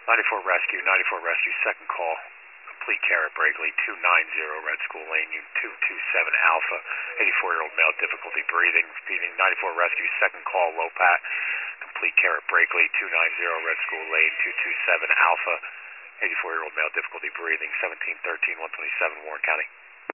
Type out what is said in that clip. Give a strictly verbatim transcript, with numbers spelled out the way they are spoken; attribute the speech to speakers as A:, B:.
A: ninety-four Rescue, ninety-four Rescue, second call. Complete care at Brakeley, two ninety Red School Lane, U two two seven Alpha, eighty-four-year-old male, difficulty breathing. Repeating, ninety-four Rescue, second call, low pat. Complete care at Brakeley, two ninety Red School Lane, two two seven Alpha, eighty-four-year-old male, difficulty breathing, seventeen thirteen one twenty-seven Warren County.